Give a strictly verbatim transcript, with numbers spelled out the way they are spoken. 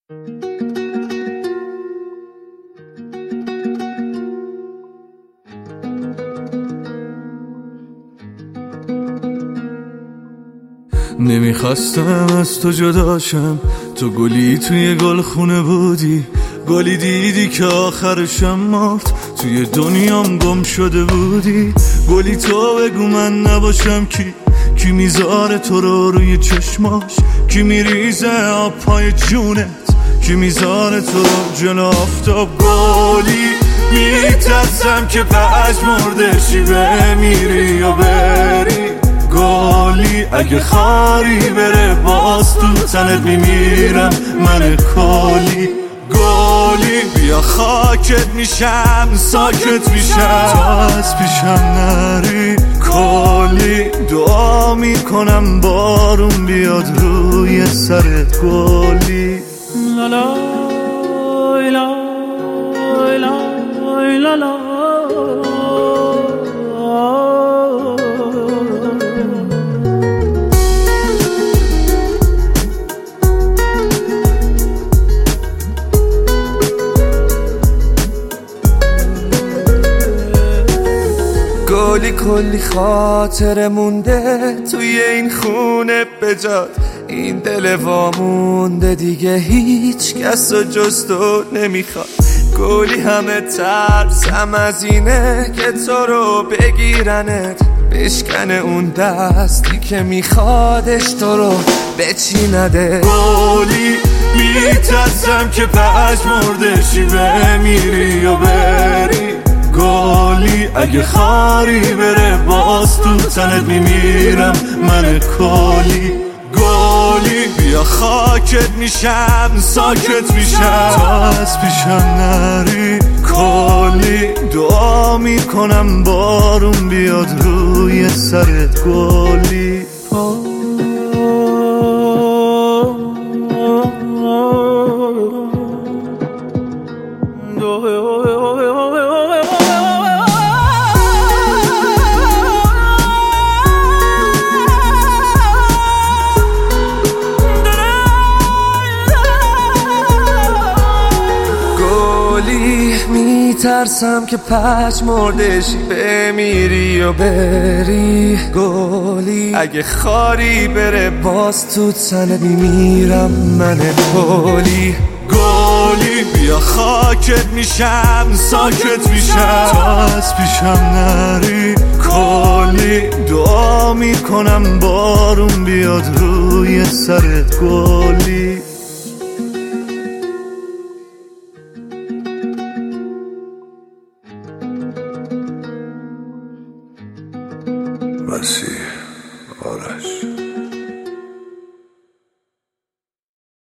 نمیخواستم از تو جداشم، تو گلی توی گل خونه بودی، گلی دیدی که آخرشم مرد، توی دنیام گم شده بودی. گلی تو بگو من نباشم کی، کی میذاره تو رو روی چشماش، کی میریزه آب پای جونت، کی میذاره تو رو جلو آفتاب. گلی میترسم که پژمردشی بمیری یا بری، گلی اگه خاری بره باز تو تنت میمیرم من کلی. گلی بیا خاکت میشم ساکت میشم تا از پیشم نری. کلی دعا میکنم بارون بیاد روی سرت گلی. لالا لا لا لا لا گلی کلی خاطر مونده توی این خونه بجاد، این دل وامونده دیگه هیچ کس و جز تو نمیخواد. گلی همه ترسم از اینه که تو رو بگیرنت، بشکنه اون دستی که میخوادش تو رو بچینده. گلی میترسم که پژمردشی بمیری یا بری، گلی اگه خاری بره باز تو تنت میمیرم من کلی. گلی بیا خاکت میشم ساکت میشم تا از پیشم نری. کلی دعا میکنم بارون بیاد روی سرت گلی. میترسم که پژمردشی بمیری و بری، گلی اگه خاری بره باز تو تنت میمیرم من کلی. گلی بیا خاکت میشم ساکت میشم تا از پیشم نری. کلی دعا میکنم بارون بیاد روی سرت گلی. مسیح آرش